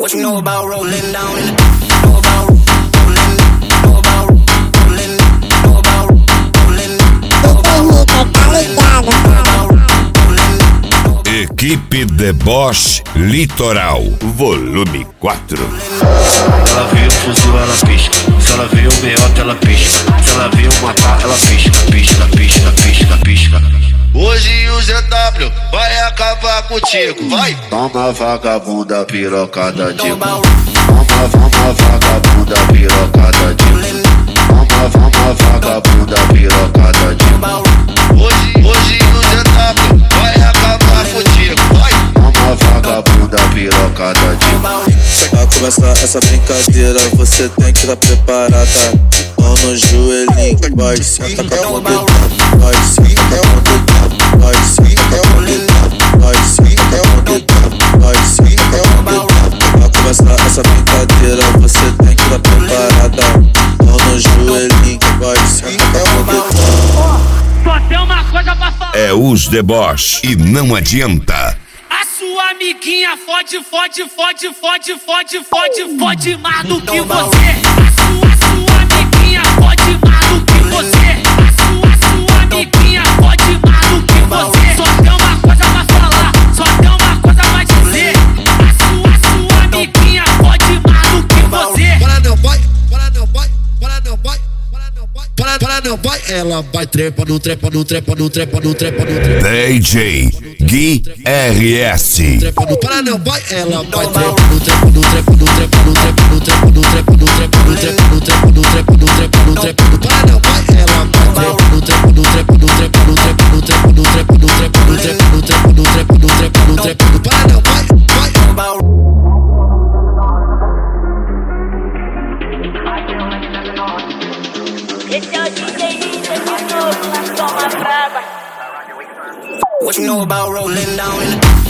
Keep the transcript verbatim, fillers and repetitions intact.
What you know about rolling down in the know about rolling, know about rolling, know about rolling, know about rolling. Equipe Deboche Litoral, volume quatro. Ela viu o fuzil, ela pisca. Se ela viu o meiota, ela pisca. Se ela viu matar, ela pisca, pisca, pisca, pisca, pisca. Hoje o Z W vai acabar contigo, vai! Toma vagabunda pirocada de Toma, toma vagabunda pirocada de Toma, toma vagabunda pirocada de Hoje, hoje o Z W vai acabar contigo, vai! Toma vagabunda pirocada de Pra começar essa brincadeira você tem que estar preparada. Mão no joelhinho, vai senta com a poder, vai senta com a poder, vai senta com a poder, vai senta com a poder, vai senta com a poder. Pra começar essa brincadeira você tem que estar preparada. Mão no joelhinho, vai senta com a poder. Só tem uma coisa pra falar. É os Deboche e não adianta. Sua amiguinha fode, fode, fode, fode, fode, fode, fode mais do que você. A sua, sua amiguinha fode mais do que você. A sua, sua amiguinha fode mais do que você. Só tem uma coisa pra falar, só tem uma coisa pra dizer. A sua, sua amiguinha fode mais do que você. Para não vai, para não vai, para não vai, para não vai, para, para não vai. Ela vai trepa no trepa no trepa no trepa no trepa no trepa. D J Gui R S. Trepa no para não vai, ela vai trepa no trepa no trepa no trepa no trepa no trepa no trepa no trepa no trepa no trepa no trepa no trepa no trepa no para não vai, ela vai trepa no trepa no trepa no trepa no trepa no trepa no trepa no trepa no trepa no trepa no trepa no trepa no trepa no para não vai, vai. Esse é o D J Lisa de novo, toma brava. What you know about rolling down in the